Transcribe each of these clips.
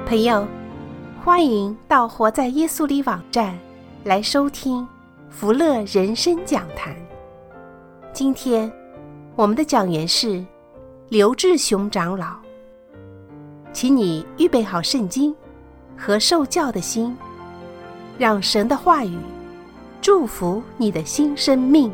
朋友，欢迎到活在耶稣里网站来收听福乐人生讲坛。今天我们的讲员是刘志雄长老，请你预备好圣经和受教的心，让神的话语祝福你的新生命。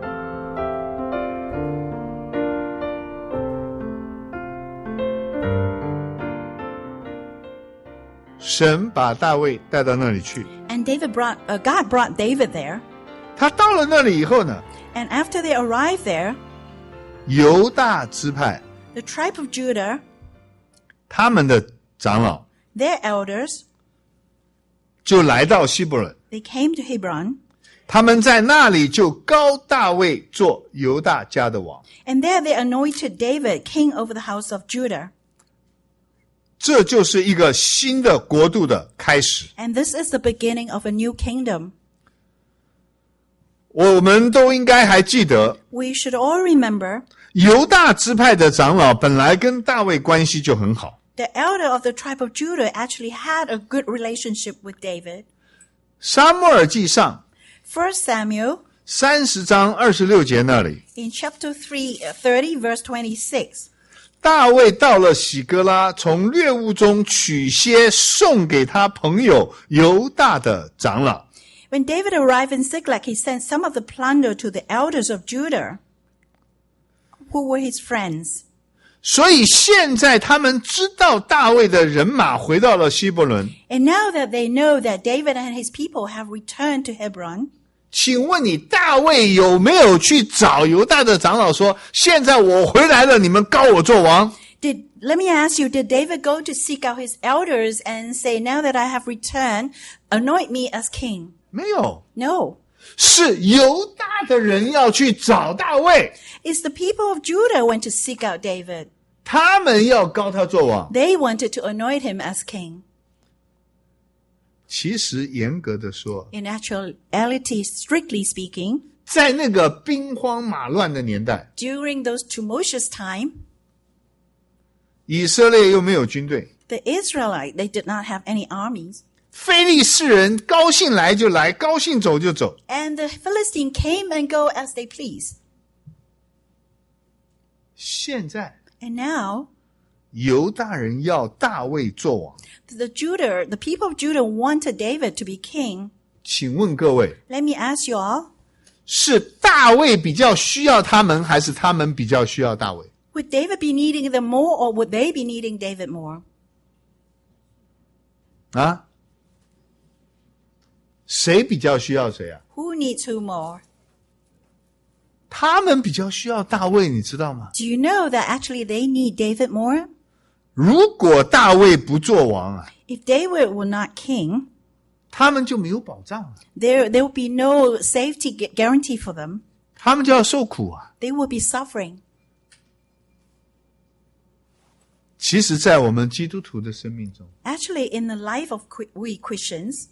神把大卫带到那里去 And God brought David there. 他到了那里以后呢， And after they arrived there, 犹大支派 the tribe of Judah, 他们的长老 their elders, 就来到希伯伦， they came to Hebron. 他们在那里就膏大卫做犹大家的王。 And there they anointed David king over the house of Judah. 这就是一个新的国度的开始。 And this is the beginning of a new kingdom. 我们都应该还记得， We should all remember 犹大支派的长老本来跟大卫关系就很好。 the elder of the tribe of Judah actually had a good relationship with David. 撒母耳记上 1 Samuel 30章26节那里， in chapter 30 verse 26. 大卫到了喜哥拉，从掠物中取些送给他朋友犹大的长老。 When David arrived in Ziklag, he sent some of the plunder to the elders of Judah, who were his friends. 所以现在他们知道大卫的人马回到了希伯伦。 And now that they know that David and his people have returned to Hebron, 请问你大卫有没有去找犹大的长老说，现在我回来了，你们膏我做王？ let me ask you, did David go to seek out his elders and say, now that I have returned, anoint me as king? 没有， No. 是犹大的人要去找大卫， It's the people of Judah went to seek out David. 他们要膏他做王。 They wanted to anoint him as king. 其实严格的说， In actuality, strictly speaking, 在那个兵荒马乱的年代， during those tumultuous time, 以色列又没有军队， the Israelites, they did not have any armies. 非利士人高兴来就来，高兴走就走。 And the Philistines came and go as they pleased. 现在 And now, 犹大人要大卫做王， the people of Judah wanted David to be king. 请问各位， Let me ask you all, 是大卫比较需要他们，还是他们比较需要大卫？ would David be needing them more or would they be needing David more? 啊？谁比较需要谁啊？ Who needs who more? 他们比较需要大卫，你知道吗？ Do you know that actually they need David more? 如果大卫不做王啊， If David were not king, 他们就没有保障了， there would be no safety guarantee for them. 他们就要受苦啊。 They would be suffering. 其实在我们基督徒的生命中， Actually, in the life of we Christians,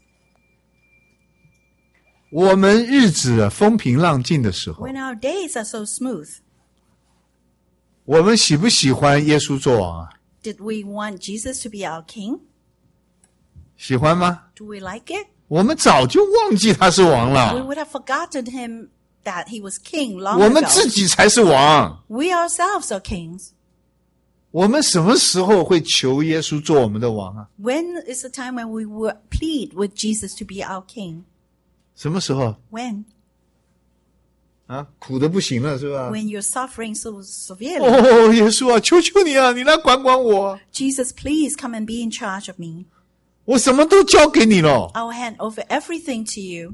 我们日子风平浪静的时候， when our days are so smooth, 我们喜不喜欢耶稣做王啊？ did we want Jesus to be our king? 喜欢吗？ Do we like it? 我们早就忘记他是王 We 了， would have forgotten him that he was king long 我们自 ago. 己才是王。 We ourselves are kings. 我们什么时候会求耶稣做我们的王啊？ When is the time when we will plead with Jesus to be our king? 什么时候 When? 啊？苦的不行了是吧？ When you're suffering so severely. 哦，耶稣啊，求求你啊，你来管管我， Jesus, please come and be in charge of me. 我什么都交给你了。 I'll hand over everything to you.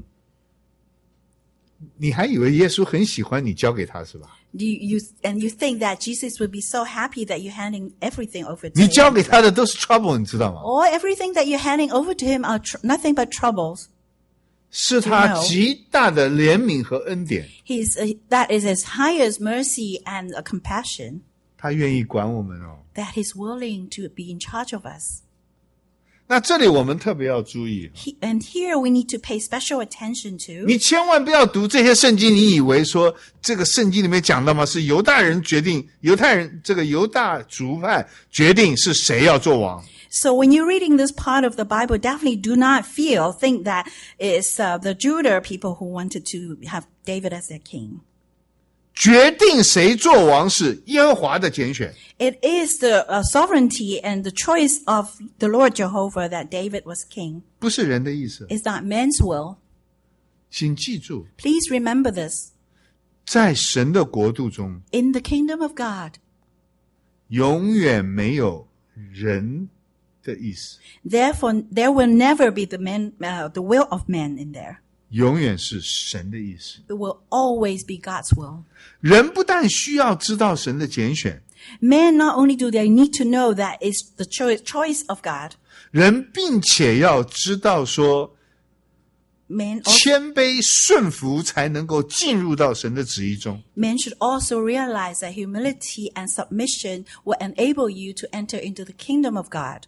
你还以为耶稣很喜欢你交给他是吧？ You think that Jesus would be so happy that you're handing everything over to 你交 him. 给他的都是 trouble， 你知道吗？ Or everything that you're handing over to him are nothing but troubles. 是他极大的怜悯和恩典， That is his highest mercy and compassion 他愿意管我们哦。 that he's willing to be in charge of us. 那这里我们特别要注意， And here we need to pay special attention to. 你千万不要读这些圣经，你以为说这个圣经里面讲到吗？是犹大人决定，这个犹大族派决定是谁要做王。 So when you're reading this part of the Bible, definitely do not think that it's the Judah people who wanted to have David as their king. 决定谁做王是耶和华的拣选。 It is the sovereignty and the choice of the Lord Jehovah that David was king. 不是人的意思。 It's not man's will. 请记住， Please remember this. 在神的国度中， In the kingdom of God, 永远没有人的意思， therefore there will never be the will of man in there. 永远是神的意思。 It will always be God's will. 人不但需要知道神的拣选， Men not only do they need to know that it's the choice of God, 人并且要知道说， men 谦卑顺服才能够进入到神的旨意中。 should also realize that humility and submission will enable you to enter into the kingdom of God.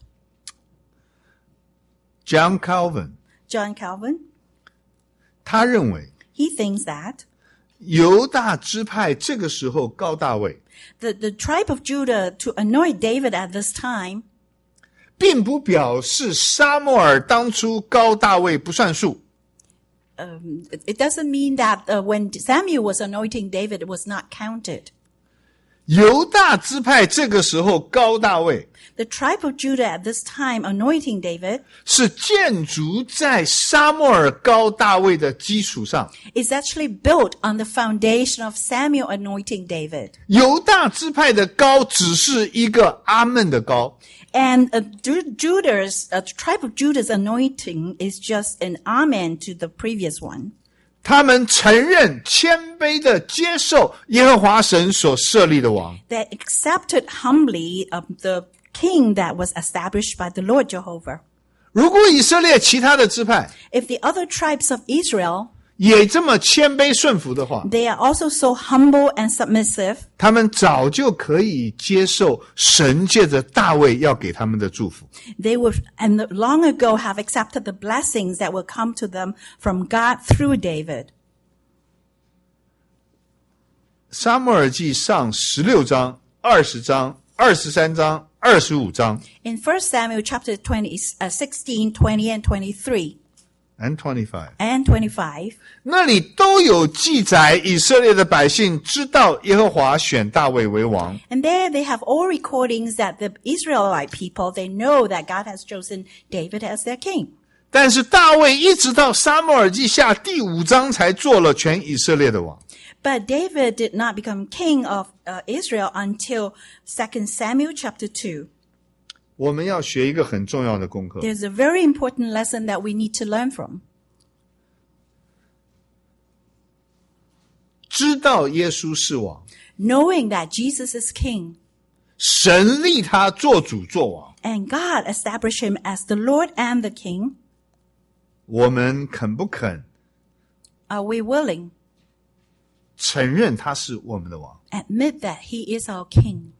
John Calvin John Calvin, 他认为， he thinks that 犹大支派这个时候高大卫， the tribe of Judah to anoint David at this time, 并不表示撒母耳当初高大卫不算数。 it doesn't mean that when Samuel was anointing David, it was not counted. 犹大支派这个时候高大卫， The tribe of Judah at this time anointing David 是建筑在撒母耳高大卫的基础上。 is actually built on the foundation of Samuel anointing David. 犹大支派的高只是一个阿们的高， And Judah's tribe of Judah's anointing is just an amen to the previous one. 他们承认谦卑的接受耶和华神所设立的王。 They accepted humbly the king that was established by the Lord Jehovah. 如果以色列其他的支派 If the other tribes of Israel, 也这么谦卑顺服的话， they are also so humble and submissive, 他们早就可以接受神借着大卫要给他们的祝福。 they would and long ago have accepted the blessings that will come to them from God through David. 撒母耳记上16章、20章、23章、25章 In 1 Samuel chapter 16, 20, and 23, and 25， and 25, 那里都有记载以色列的百姓知道耶和华选大卫为王。 and there they have all recordings that the Israelite people, they know that God has chosen David as their king. 但是大卫一直到撒母耳记下第5章才做了全以色列的王。 But David did not become king of Israel until 2 Samuel chapter 2. 我们要学一个很重要的功课， There's a very important lesson that we need to learn from. 知道耶稣是王， Knowing that Jesus is king 神立他做主做王， and God established him as the Lord and the king, 我们肯不肯 are we willing? 承认他是我们的王？ Admit that he is our king.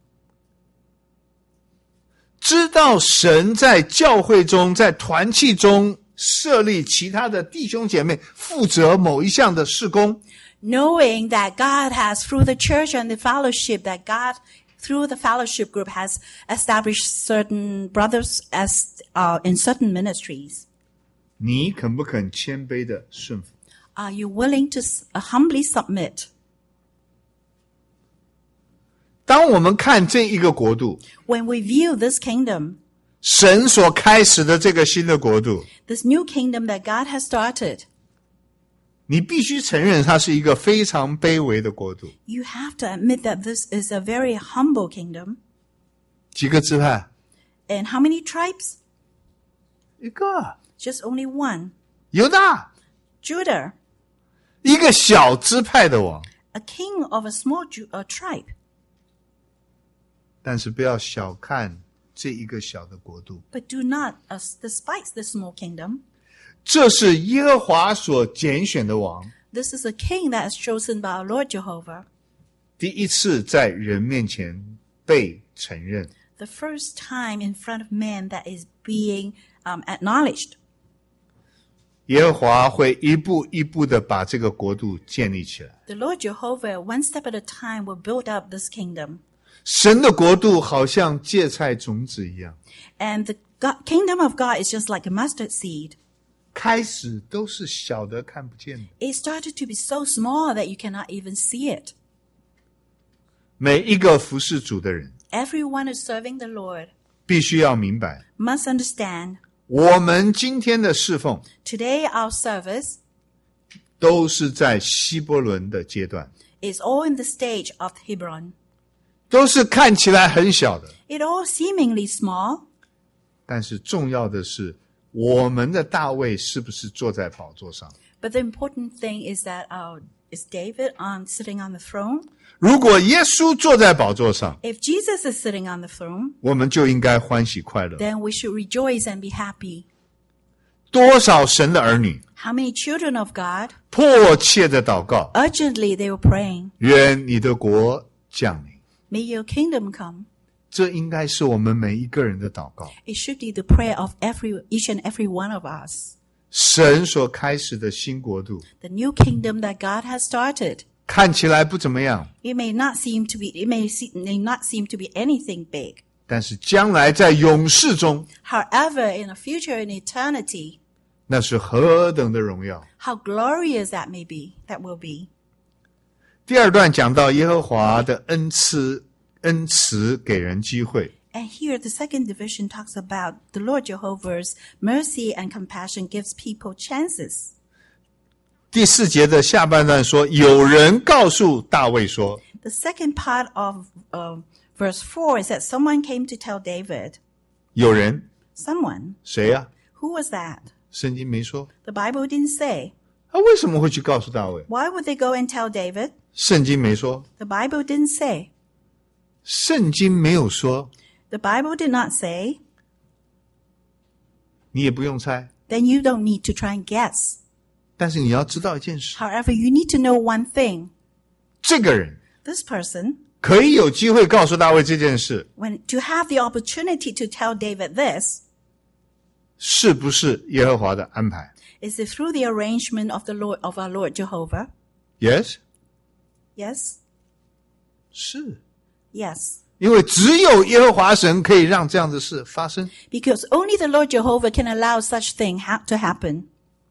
知道神在教会中，在团契中设立其他的弟兄姐妹负责某一项的事工， Knowing that God has, through the church and the fellowship, that God, through the fellowship group, has established certain brothers as in certain ministries. 你肯不肯谦卑的顺服？ Are you willing to humbly submit? 当我们看这一个国度， When we view this kingdom, 神所开始的这个新的国度， this new kingdom that God has started, 你必须承认它是一个非常卑微的国度。 you have to admit that this is a very humble kingdom. 几个支派？ And how many tribes? 一个。 Just only one. 犹大， Judah, 一个小支派的王。 a king of a small tribe. 但是不要小看这一个小的国度， But do not despise this small kingdom. 这是耶和华所拣选的王， This is a king that is chosen by our Lord Jehovah. 第一次在人面前被承认。 The first time in front of man that is being acknowledged. 耶和华会一步一步的把这个国度建立起来。 The Lord Jehovah, one step at a time, will build up this kingdom. 神的国度好像芥菜种子一样， And the kingdom of God is just like a mustard seed. 开始都是小的看不见的。 It started to be so small that you cannot even see it. 每一个服侍主的人 Everyone who's serving the Lord 必须要明白， must understand, 我们今天的侍奉 today our service 都是在希伯伦的阶段， is all in the stage of Hebron. 都是看起来很小的， It all seemingly small, 但是重要的是，我们的大卫是不是坐在宝座上？ but the important thing is that is David sitting on the throne? 如果耶稣坐在宝座上， If Jesus is sitting on the throne, 我们就应该欢喜快乐。 then we should rejoice and be happy. 多少神的儿女 How many children of God 迫切的祷告， urgently they were praying, 愿你的国降临。 may your kingdom come. 这应该是我们每一个人的祷告。 It should be the prayer of each and every one of us. 神所开始的新国度 The new kingdom that God has started. 看起来不怎么样， It may not seem to be anything big. 但是将来在永世中， However, in the future, in eternity, 那是何等的荣耀。 how glorious that will be. 第二段讲到耶和华的恩慈给人机会。 And here, the second division talks about the Lord Jehovah's mercy and compassion gives people chances. 第4节的下半段说，有人告诉大卫说， The second part of verse 4 is that someone came to tell David. 有人 Someone. 谁啊？ Who was that? 圣经没说， The Bible didn't say. 他为什么会去告诉大卫？ Why would they go and tell David? 圣经没说， The Bible didn't say. 圣经没有说， The Bible did not say. 你也不用猜。 Then you don't need to try and guess. 但是你要知道一件事， However, you need to know one thing. 这个人 This person, 可以有机会告诉大卫这件事， to have the opportunity to tell David this, 是不是耶和华的安排 is it through the arrangement of our Lord Jehovah? ？Yes， Yes? 是， Yes. 因为只有耶和华神可以让这样的事发生。 Because only the Lord Jehovah can allow such thing to happen.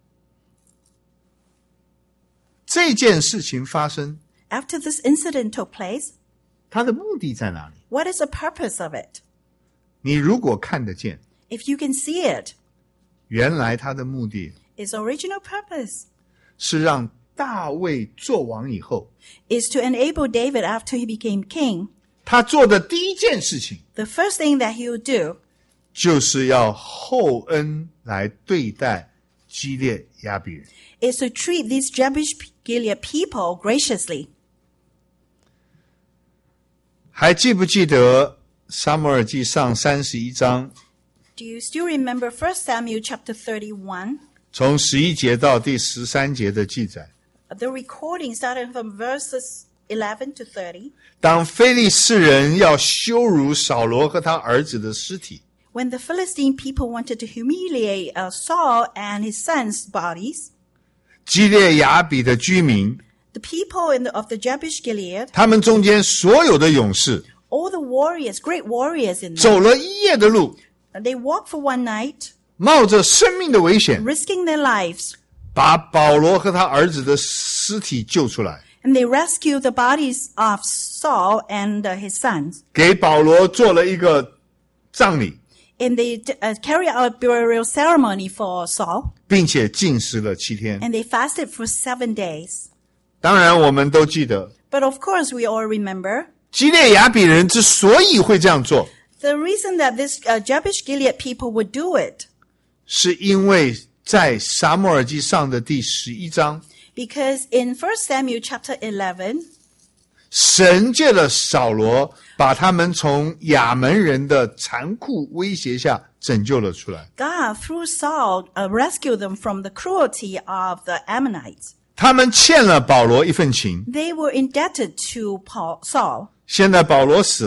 这件事情发生， After this incident took place, 它的目的在哪里？ what is the purpose of it? 你如果看得见， If you can see it, 原来它的目的 its original purpose 是让大卫做王以后， is to enable David after he became king. 他做的第一件事情 The first thing that he would do 就是要厚恩来对待基列雅比人。 is to treat these Jabesh Gilead people graciously. 还记不记得撒母耳记上31章 Do you still remember 1 Samuel chapter 31? 从11节到第13节的记载？ The recording started from verses 11 to 30. 当非利士人要羞辱扫罗和他儿子的尸体， When the Philistine people wanted to humiliate Saul and his sons' bodies, 基列雅比的居民， the people of the Jabesh Gilead, 他们中间所有的勇士， all the warriors, great warriors in them, 走了一夜的路， they walked for one night, 冒着生命的危险， risking their lives, 把保罗和他儿子的尸体救出来， and they rescued the bodies of Saul and his sons, 给保罗做了一个葬礼， and they carried out a burial ceremony for Saul, 并且禁食了7天。 and they fasted for 7 days. 当然，我们都记得， But of course, we all remember 基列雅比人之所以会这样做， the reason that this Jabesh Gilead people would do it, 是因为在撒母耳记上的第11章， because in 1 Samuel chapter 11, 神借了扫罗，把他们从亚门人的残酷威胁下拯救了出来。 God, through Saul, rescued them from the cruelty of the Ammonites. 他们欠了保罗一份情， They were indebted to Saul. 现在保罗死了，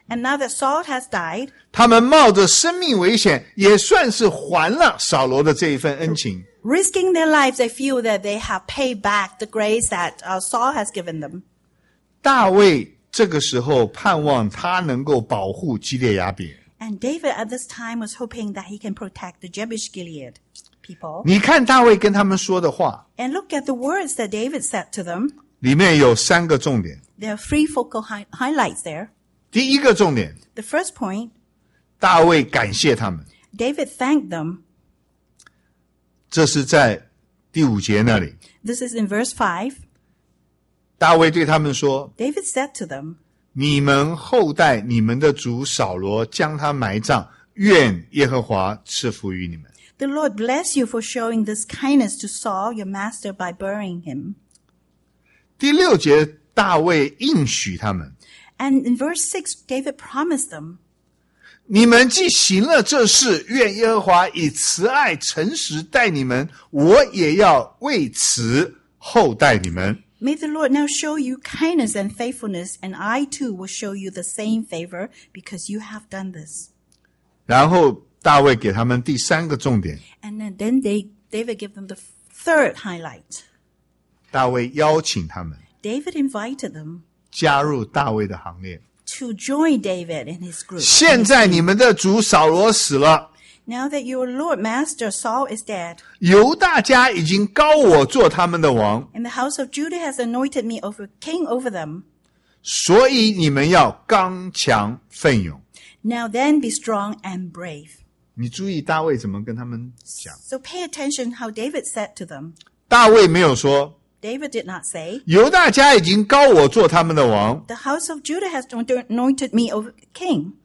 And now that Saul has died, 他们冒着生命危险，也算是还了扫罗的这一份恩情。 risking their lives, they feel that they have paid back the grace that Saul has given them. 大卫这个时候盼望他能够保护基列雅比人。 And David at this time was hoping that he can protect the Jabesh Gilead people. 你看大卫跟他们说的话， And look at the words that David said to them. 里面有3个重点。 There are 3 focal highlights there. 第一个重点， The first point, 大卫感谢他们， David thanked them. 这是在第5节那里。 This is in verse 5. 大卫对他们说， David said to them, 你们后代你们的主扫罗将他埋葬，愿耶和华赐福于你们。 The Lord bless you for showing this kindness to Saul, your master, by burying him. 第6节，大卫应许他们， And in verse 6, David promised them, 你们既行了这事，愿耶和华以慈爱诚实待你们，我也要为此厚待你们。 May the Lord now show you kindness and faithfulness, and I too will show you the same favor because you have done this. 然后大卫给他们第3个重点， And then David gave them the third highlight. 大卫邀请他们 David invited them 加入大卫的行列。 to join David in his group. 现在你们的主扫罗死了， Now that your Lord Master Saul is dead, 犹大家已经膏我做他们的王， and the house of Judah has anointed me king over them. 所以你们要刚强奋勇。 Now then be strong and brave. 你注意大卫怎么跟他们讲。 So pay attention how David said to them. 大卫没有说 David did not say, 犹大家已经膏我做他们的王， the house of Judah has anointed me over king.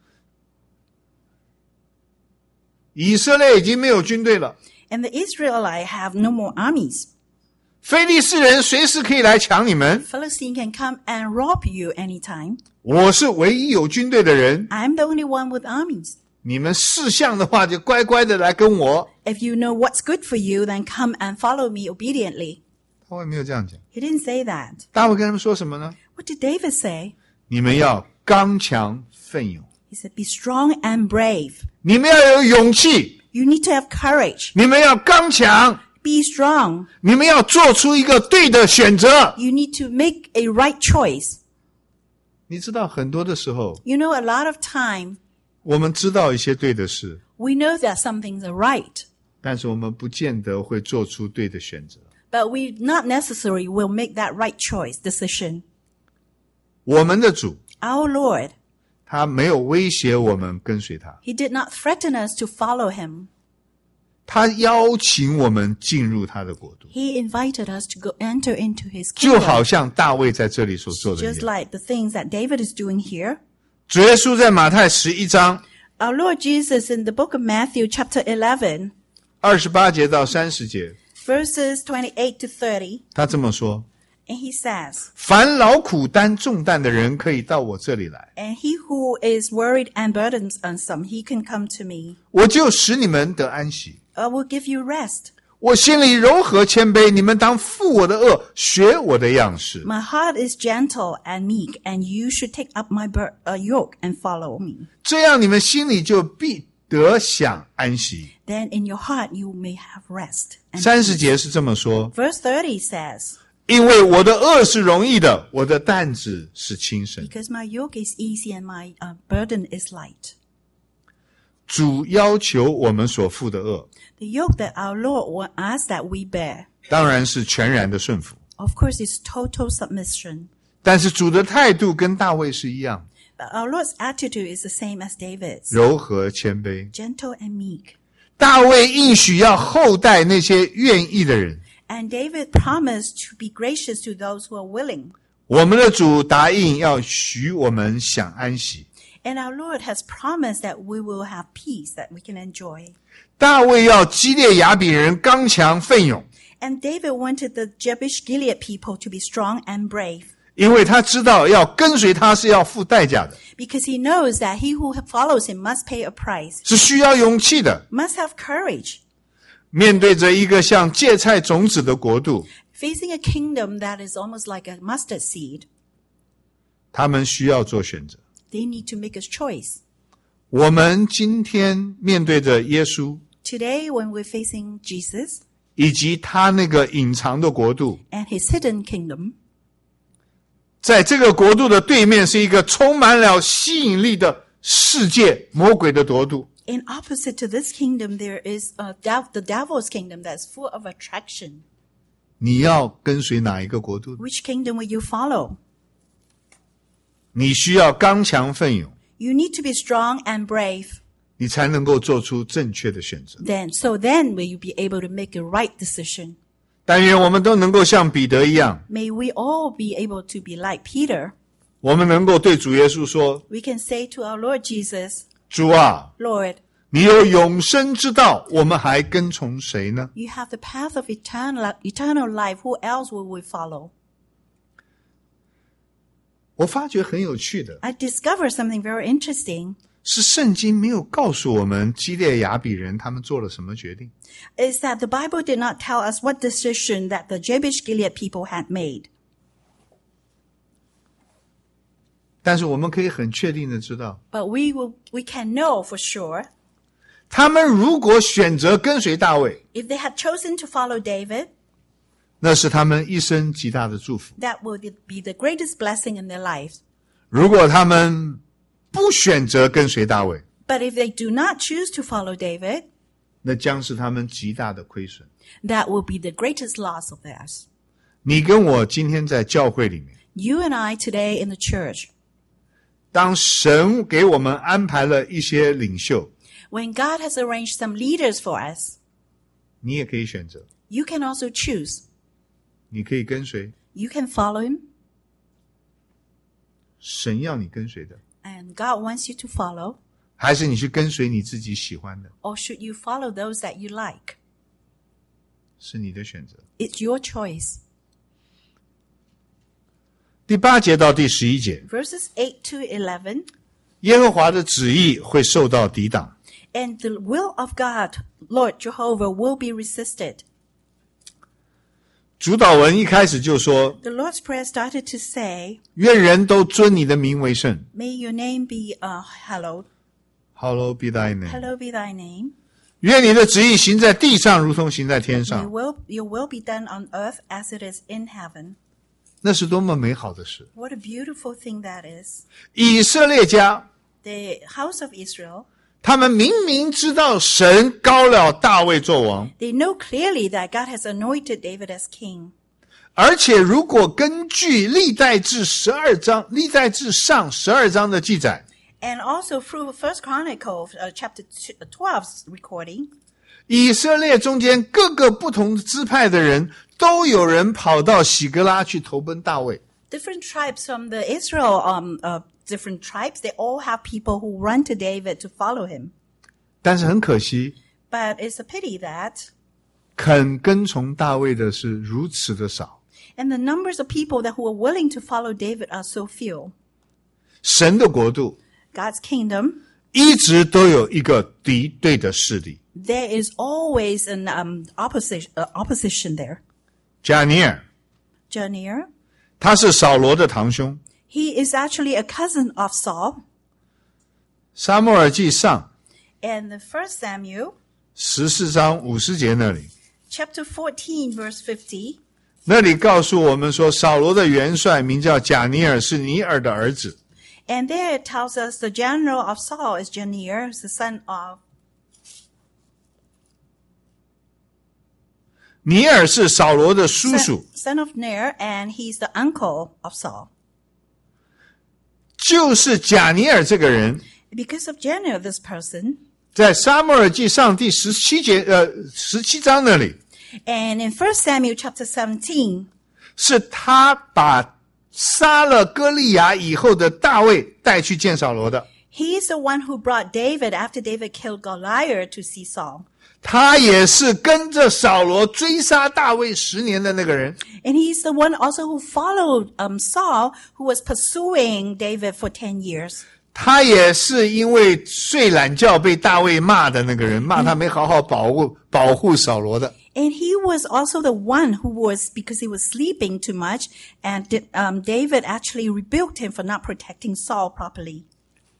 以色列已经没有军队了， And the Israelites have no more armies. 非利士人随时可以来抢你们， Philistine can come and rob you anytime. 我是唯一有军队的人， I'm the only one with armies. 你们识相的话就乖乖的来跟我。 If you know what's good for you, then come and follow me obediently. 大卫没有这样讲， He didn't say that. 大卫跟他们说什么呢？ What did David say? 你们要刚强奋勇， He said, be strong and brave. 你们要有勇气， You need to have courage. 你们要刚强， Be strong. 你们要做出一个对的选择。 You need to make a right choice. 你知道很多的时候， You know, a lot of time, 我们知道一些对的事， we know that some things are right, 但是我们不见得会做出对的选择。 but we not necessarily will make that right choice decision. 我们的主， Our Lord, 他没有威胁我们跟随他， He did not threaten us to follow Him. 他邀请我们进入他的国度， He invited us to go enter into His 就好 kingdom, 像大卫在这里所做的一 just 样。 like the things that David is doing here. 主耶稣在马太11章 Our Lord Jesus in the book of Matthew chapter 11, 28节到30节， verses 28 to 30, 他这么说： and He says, 凡劳苦担重担的人，可以到我这里来， And he who is worried and burdensome, he can come to me. 我就使你们得安息。 I will give you rest. 我心里柔和谦卑，你们当负我的恶，学我的样式。 My heart is gentle and meek, and you should take up my yoke and follow me. 这样你们心里就必得享安息。 Then in your heart you may have rest. And 30节是这么说： verse 30 says, 因为我的恶是容易的，我的担子是轻省。 Because my yoke is easy and my burden is light. 主要求我们所负的恶， The yoke that our Lord asks that we bear, 当然是全然的顺服。 of course, is total submission. 但是主的态度跟大卫是一样， But our Lord's attitude is the same as David's, 柔和谦卑。 gentle and meek. 大卫应许要厚待那些愿意的人， And David promised to be gracious to those who are willing. 我们的主答应要许我们享安息。 And our Lord has promised that we will have peace that we can enjoy. 大卫要基列雅比人刚强奋勇， And David wanted the Jabesh Gilead people to be strong and brave, 因为他知道要跟随他是要付代价的， because he knows that he who follows him must pay a price, 是需要勇气的。 must have courage. 面对着一个像芥菜种子的国度， Facing a kingdom that is almost like a mustard seed, 他们需要做选择。 They need to make a choice. 我们今天面对着耶稣， Today, when we're facing Jesus 以及他那个隐藏的国度， and his hidden kingdom, 在这个国度的对面是一个充满了吸引力的世界，魔鬼的国度。 in opposite to this kingdom, there is the devil's kingdom that's full of attraction. 你要跟随哪一个国度？ Which kingdom will you follow? 你需要刚强奋勇， You need to be strong and brave. 你才能够做出正确的选择。 Then will you be able to make a right decision. 但愿我们都能够像彼得一样， May we all be able to be like Peter. 我们能够对主耶稣说 We can say to our Lord Jesus, 主啊， Lord, 你有永生之道，我们还跟从谁呢？ you have the path of eternal life. Who else will we follow? 我发觉很有趣的 I discovered something very interesting. 是圣经没有告诉我们基列雅比人他们做了什么决定， Is that the Bible did not tell us what decision that the Jabesh Gilead people had made. 但是我们可以很确定的知道， But we can know for sure, 他们如果选择跟随大卫， if they had chosen to follow David, 那是他们一生极大的祝福。 that would be the greatest blessing in their lives. 如果他们不选择跟随大卫， But if they do not choose to follow David, 那将是他们极大的亏损。 that will be the greatest loss of theirs. 你跟我今天在教会里面， You and I today in the church, 当神给我们安排了一些领袖， when God has arranged some leaders for us, 你也可以选择， you can also choose. 你可以跟随 You can follow him, 神要你跟随的， and God wants you to follow, 还是你去跟随你自己喜欢的， or should you follow those that you like? 是你的选择。 It's your choice. 第8节到第11节， Verses 8 to 11, 耶和华的旨意会受到抵挡， and the will of God, Lord Jehovah, will be resisted. 主导文一开始就说， The Lord's Prayer started to say, 愿人都尊你的名为圣。 May your name be hallowed. Hallowed be thy name. Hallowed be thy name. 愿你的旨意行在地上，如同行在天 Your 上。 will be done on earth as it is in heaven. 那是多么美好的事！ What a beautiful thing that is. 以色列家， The house of Israel, 他们明明知道神膏了大卫做王， they know clearly that God has anointed David as king. 而且如果根据历代志12章、历代志上12章的记载， And also through 1 Chronicles chapter 12's recording, 以色列中间各个不同支派的人，都有人跑到喜格拉去投奔大卫。 different tribes from the Israel, different tribes, they all have people who run to David to follow him. 但是很可惜， But it's a pity that, 肯跟从大卫的是如此的少。 and the numbers of people that who are willing to follow David are so few. 神的国度 God's kingdom, 一直都有一个敌对的势力， there is always an opposition there. 加尼尔， Janir, 他是扫罗的堂兄。 he is actually a cousin of Saul. 撒母耳记上 And the 1 Samuel, 14章50节那里， chapter 14, verse 50, 那里告诉我们说，扫罗的元帅名叫贾尼尔，是尼尔的儿子。 and there it tells us the general of Saul is Janir, the son of 尼尔是扫罗的叔叔， son of Ner, and he's the uncle of Saul. 就是贾尼尔这个人， Because of Janir, this person, 在撒母耳记上第17章那里， and in 1 Samuel chapter 17, 是他把杀了歌利亚以后的大卫带去见扫罗的。 he is the one who brought David after David killed Goliath to see Saul. 他也是跟着扫罗追杀大卫10年的那个人。 And he's the one also who followed Saul, who was pursuing David for 10 years. 他也是因为睡懒觉被大卫骂的那个人，骂他没好好保护扫罗的。 And he was also the one who was, because he was sleeping too much, and David actually rebuked him for not protecting Saul properly.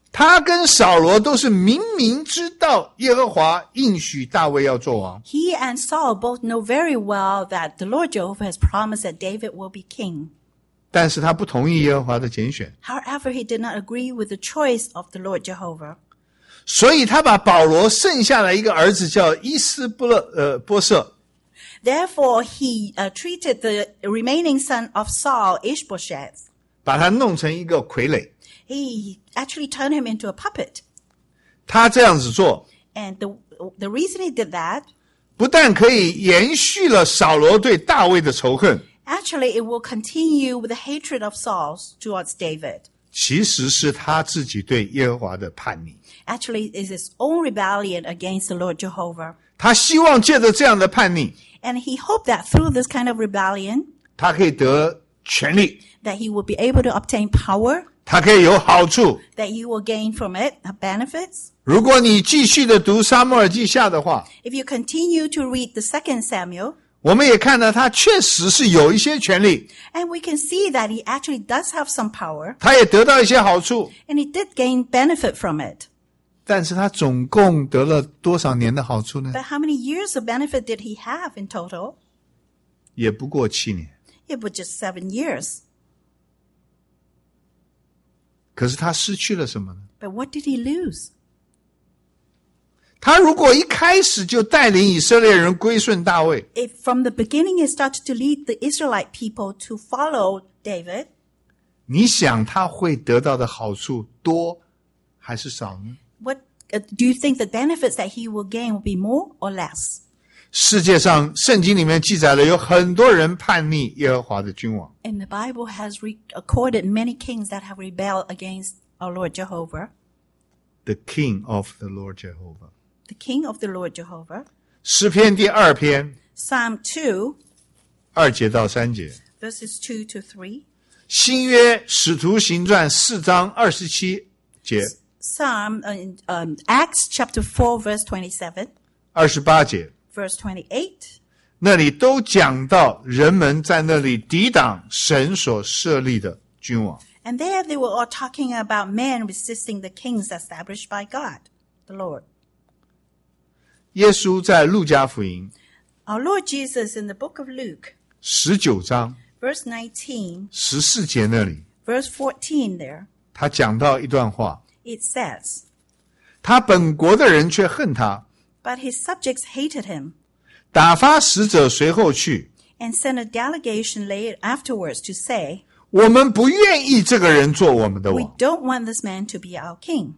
他跟扫罗都是明明知道耶和华应许大卫要做王， He and Saul both know very well that the Lord Jehovah has promised that David will be king. 但是他不同意耶和华的拣选， However, he did not agree with the choice of the Lord Jehovah. 所以他把保罗剩下的一个儿子叫伊斯波设， Therefore, he treated the remaining son of Saul, Ishbosheth. 把他弄成一个傀儡。 He actually turned him into a puppet. 他这样子做， And the reason he did that, 不但可以延续了扫罗对大卫的仇恨， actually it will continue with the hatred of Saul towards David. 其实是他自己对耶和华的叛逆。 Actually, it's his own rebellion against the Lord Jehovah. 他希望借着这样的叛逆， And he hoped that through this kind of rebellion, 他可以得权力， that he will be able to obtain power, 他可以有好处。 that you will gain from it benefits. 如果你继续的读撒母耳记下的话， If you continue to read the 2 Samuel, 我们也看到他确实是有一些权利， and we can see that he actually does have some power, 他也得到一些好处， and he did gain benefit from it. 但是他总共得了多少年的好处呢？ But how many years of benefit did he have in total? 也不过7年。 It was just 7 years. 可是他失去了什么呢？ But what did he lose? 他如果一开始就带领以色列人归顺大卫， If from the beginning he started to lead the Israelite people to follow David, 你想他会得到的好处多还是少呢？ what do you think the benefits that he will gain will be more or less? 世界上圣经里面记载了有很多人叛逆耶和华的君王， And the Bible has recorded many kings that have rebelled against our Lord Jehovah, The King of the Lord Jehovah。 the King of the Lord Jehovah. 诗篇第2篇 Psalm 2, 2节到3节， verses 2 to 3. 新约使徒行传4章27节、 Acts chapter 4, verse 27, 28节， verse 28. 那里都讲到人们在那里抵挡神所设立的君王。 And there they were all talking about men resisting the kings established by God, the Lord. 耶稣在路加福音 Our Lord Jesus in the book of Luke, 19章 verse 19, 14节那里， verse 14 there, 他讲到一段话， it says, 他本国的人却恨他， But his subjects hated him, 打发使者随后去， and sent a delegation later afterwards to say, 我们不愿意这个人做我们的 We 王。 don't want this man to be our king.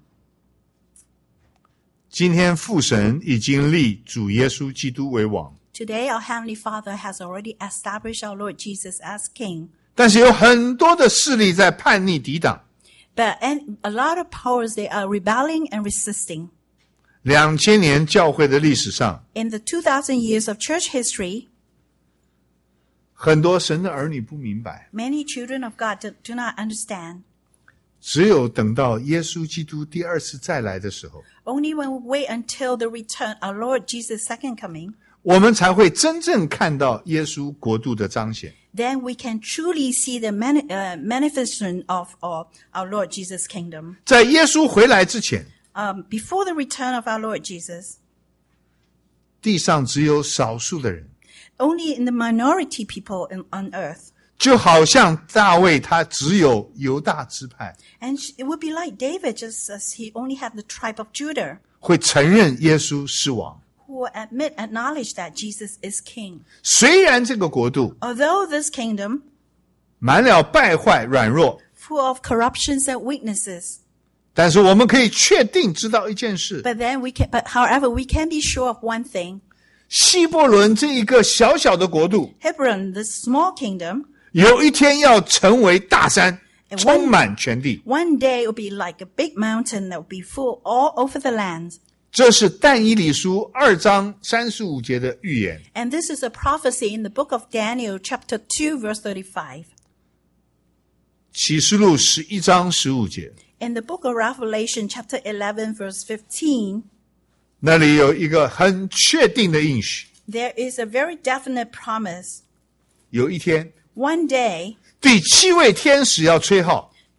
今天父神已经立主耶稣基督为王， Today our Heavenly Father has already established our Lord Jesus as king. 但是有很多的势力在叛逆抵挡。 But and a lot of powers, they are rebelling and resisting. 2000年教会的历史上， In the 2,000 years of church history, 很多神的儿女不明白， many children of God do not understand. 只有等到耶稣基督第2次再来的时候， Only when we wait until the return, our Lord Jesus' second coming, 我们才会真正看到耶稣国度的彰显。 then we can truly see the manifestation of our Lord Jesus' kingdom. 在耶稣回来之前， Before the return of our Lord Jesus, 地上只有少数的人， only in the minority people on earth. 就好像大卫他只有犹大支派， And it would be like David, just as he only had the tribe of Judah, 会承认耶稣是王。 who will acknowledge that Jesus is king. 虽然这个国度 Although this kingdom, 满了败坏软弱， full of corruptions and weaknesses, 但是我们可以确定知道一件事， but however, we can be sure of one thing. 希伯伦这一个小小的国度， Hebron, this small kingdom, 有一天要成为大山， And 充满全地。 one day it will be like a big mountain that will be full all over the land. 这是但以理书2章35节的预言。 And this is a prophecy in the book of Daniel, chapter 2, verse 35. 启示录11章15节， In the book of Revelation, chapter 11, verse 15, 那里有一个很确定的应许， there is a very definite promise. 有一天 One day, 第7位天使要吹号，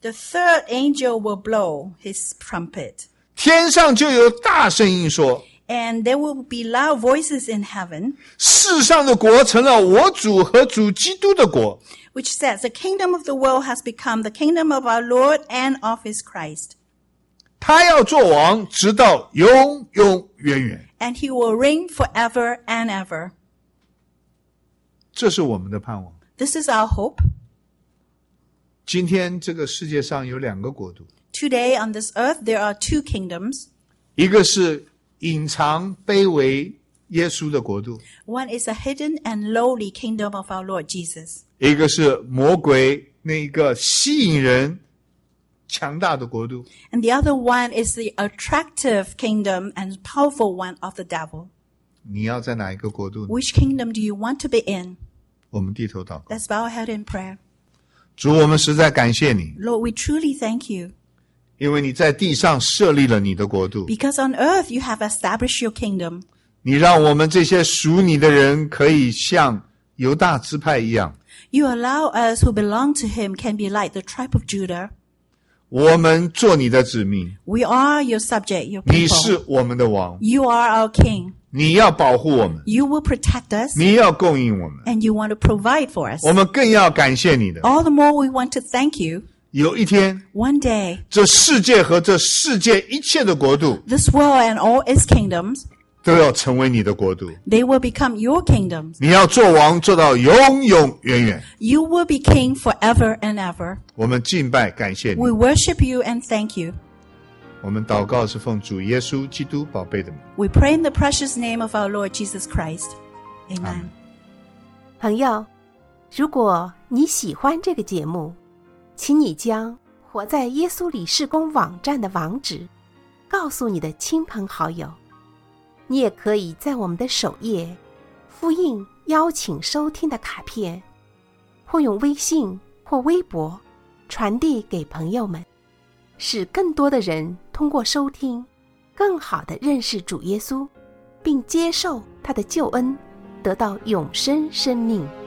The third angel will blow his trumpet, 天上就有大声音说， and there will be loud voices in heaven, 世上的国成了我主和主基督的国， which says, the kingdom of the world has become the kingdom of our Lord and of his Christ, 他要做王，直到永永远远。 and he will reign forever and ever. 这是我们的盼望。 This is our hope. 今天这个世界上有2个国度， Today on this earth, there are 2 kingdoms. 一个是隐藏卑微耶稣的国度， One is a hidden and lowly kingdom of our Lord Jesus. 一个是魔鬼那一个吸引人强大的国度。 And the other one is the attractive kingdom and powerful one of the devil. 你要在哪一个国度呢？ Which kingdom do you want to be in? 我们低头祷告。 Let's bow our head in prayer. 主，我们实在感谢你， Lord, we truly thank you, 因为你在地上设立了你的国度， because on earth you have established your kingdom. 你让我们这些属你的人可以像犹大支派一样， You allow us who belong to him can be like the tribe of Judah. 我们做你的子民， We are your subject, your 你是 people. 我们的王， You are our king. 你要保护我们， You will protect us, 你要供应我们， and you want to provide for us. 我们更要感谢你的。 All the more we want to thank you. 有一天， One day, 这世界和这世界一切的国度 this world and all its kingdoms, 都要成为你的国度， they will become your kingdoms. 你要做王做到永永远远。 You will be king forever and ever. 我们敬拜感谢你， We worship you and thank you. 我们祷告是奉主耶稣基督宝贝的名。 We pray in the precious name of our Lord Jesus Christ. Amen. 朋友，如果你喜欢这个节目，请你将活在耶稣里事工网站的网址告诉你的亲朋好友。你也可以在我们的首页复印邀请收听的卡片，或用微信或微博传递给朋友们，使更多的人通过收听更好地认识主耶稣，并接受他的救恩，得到永生生命。